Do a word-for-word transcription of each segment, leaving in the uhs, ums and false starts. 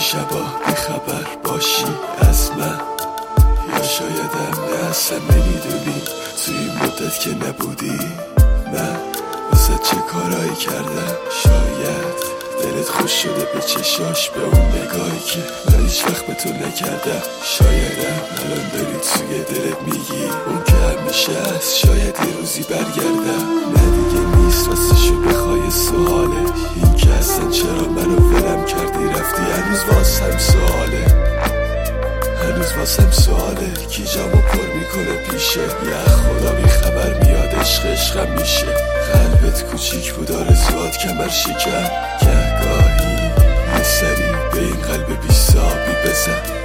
شبا بیخبر باشی از من، یا شایدم نه اصلا نمیدونی توی این مدت که نبودی من واسه چه کارایی کردم. شاید دلت خوش شده به چشاش، به اون نگاهی که من هیچ وقت به تو نکردم. شایدم الان داری توی دلت میگی اون که همیشه هست، شاید یه روزی برگردم. نه دیگه نیست راستشو بخوای سواله این که اصلا چرا منو ولم کردی رفتی، هنوز واسم سواله هنوز واسم سواله کی جامو پر میکنه پیشه. یه خدا بی خبر میاد عشق عشقم میشه. قلبت کوچیک بود آرزوات کمر شکن، گهگاهی یه سری به این قلب بی صابی بزن.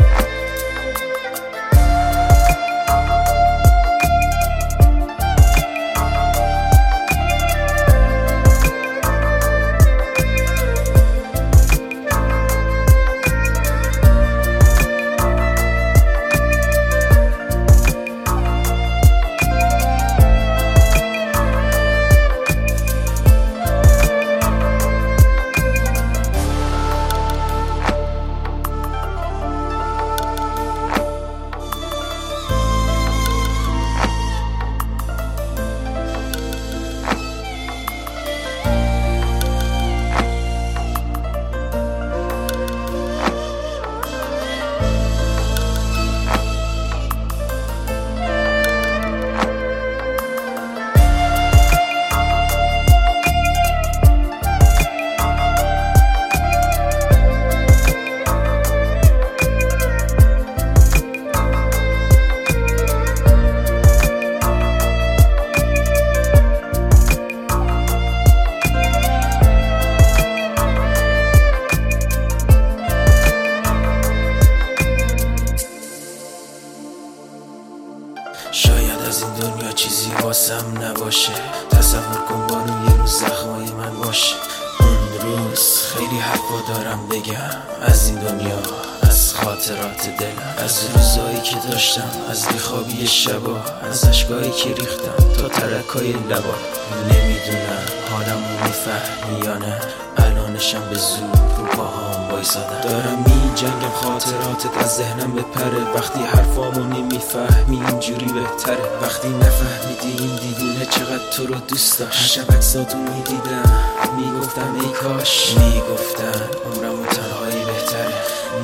شاید از این دنیا چیزی واسم نباشه، تصور کن بانو یه روز زخمای من باشه. اون روز خیلی حرفا دارم بگم از این دنیا، از خاطرات دلم، از روزایی که داشتم، از بیخوابی شبا، از اشکایی که ریختم تا ترکای لبا. نمیدونم حالمو میفهمی یا نه، الانشم به زور رو پاهام وایسادم. دارم می جنگم خاطراتت از ذهنم بپره، وقتی حرفامو نمیفهمی اینجوری بهتره. وقتی نفهمیدی این دیوونه چقدر تو رو دوست داشت، شب عکساتو میدیدم میگفتم ای کاش، میگفتم عمرمو تنهایی بهتره،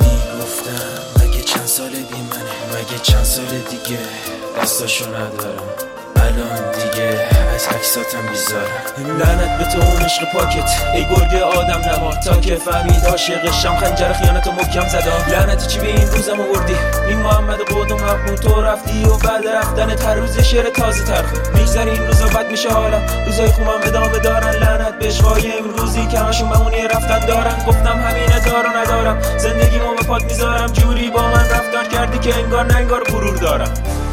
میگفتم مگه چند سال بی منه، مگه چند سال دیگه دستاشو ندارم. الان دیگه از عکساتم بیزارم. لعنت به تو اون عشق پاکت ای گرگ آدم نما، تا که فهمید عاشقشم خنجر خیانت و محکم زدم. لعنتی چی به این روزم آوردی، این محمد قد و محمود تو رفتی و بعد رفتنت هر روز شعر تازه ترخه میگذری. این روزا بد میشه حالم، روزای خوبم ادامه دارن. لعنت به عشقای امروزی که همشون بمونی رفتن دارن. گفتم همینه دارو ندارم، زندگیمو به پات میذارم. جوری با من رفتار کردی که انگار نه انگار غرور دارم.